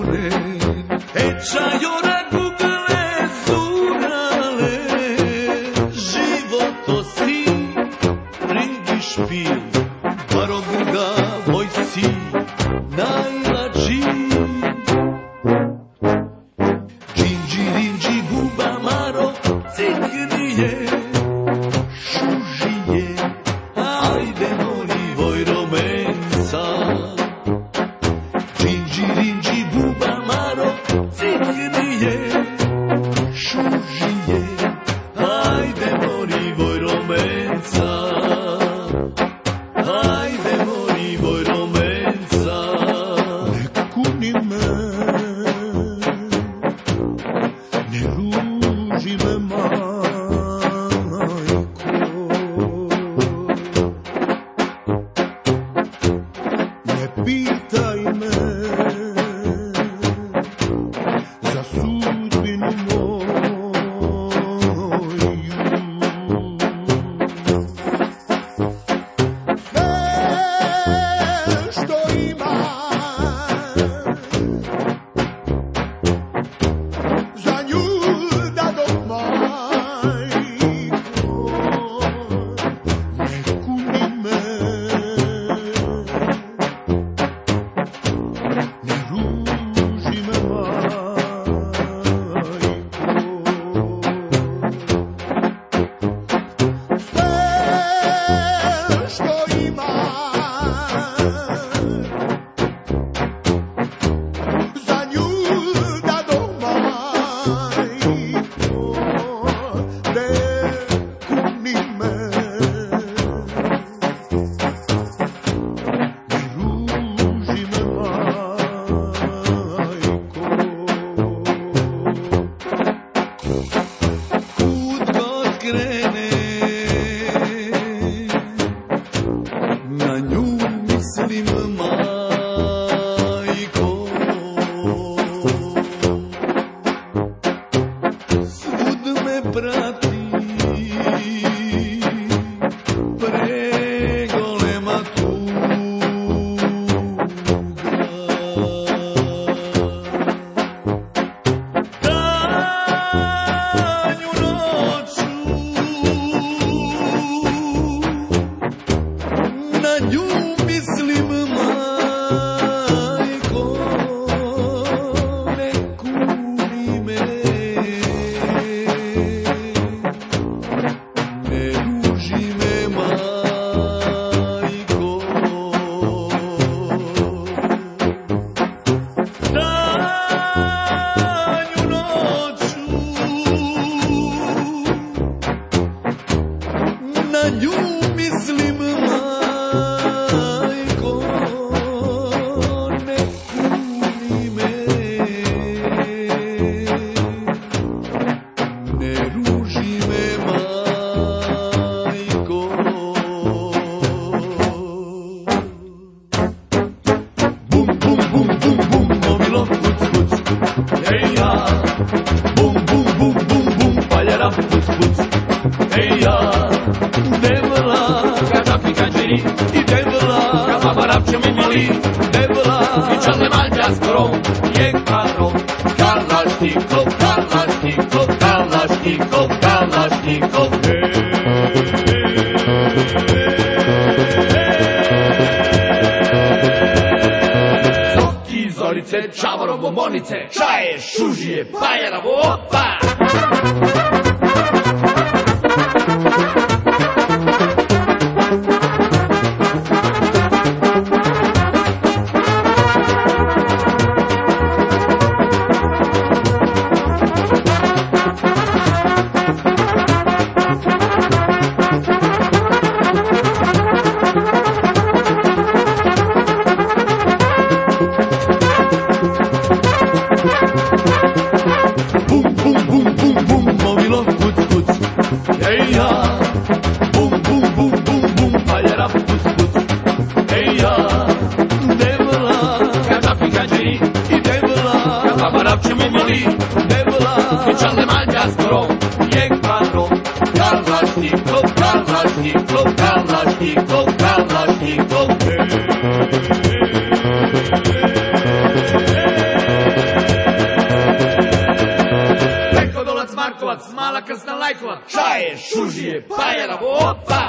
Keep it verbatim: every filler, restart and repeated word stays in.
me. E čajora gugle zurale, životo si, ringi špil, barobuga moj si, najlađi. Džinđi, rinđi, buba, maro, ciknije, šužije, ajde mori vojro menca. Džinđi, rinđi, buba, maro, ciknije, šužije, ajde mori vojro menca. Ajde mori vojro menca. Ne kuni me, ne ruži me majko. Ne pitaj me za sudbinu moju. Sve što imam za nju dadok majko. Ne kuni me, ne ruži me majko. Sve što imam za nju dadok majko. Ne kuni me, ne ruži me majko. Kud god krene, na nju mislim majko. Svud me prati pregolema tuga. Danju noću na nju mislim majko. Ne kuni me, ne ruži me majko. Danju noću na nju mislim majko. Ne kuni me, ne ruži me majko. Bum, bum, bum, bum, bum, mobilo, kuc, kuc. Ej ja, bum, bum, bum, bum, bum, paljara, kuc, kuc. Ej ja, devla, kada pikanđeri, i devla, kada barapče mi mali, devla, i čale malja skoro, je karo, kalašnikov, kalašnikov, kalašnikov, kalašnikov, Zoki, zorice, čavaro, bombonice, čaje, šužije, pajara, opa! Bum, bum, bum, bum, bum, mobilo, kuc, kuc. Ej ja, bum, bum, bum, bum, bum, paljara, kuc, kuc. Ej ja, devla, kada pikanđeri, i devla, kada barapče mi mali, devla, i čale malja skoro, je karo, kalašnikov, kalašnikov, kalašnikov, kalašnikov, Lajkova, čaje, šužije, pajera, opa!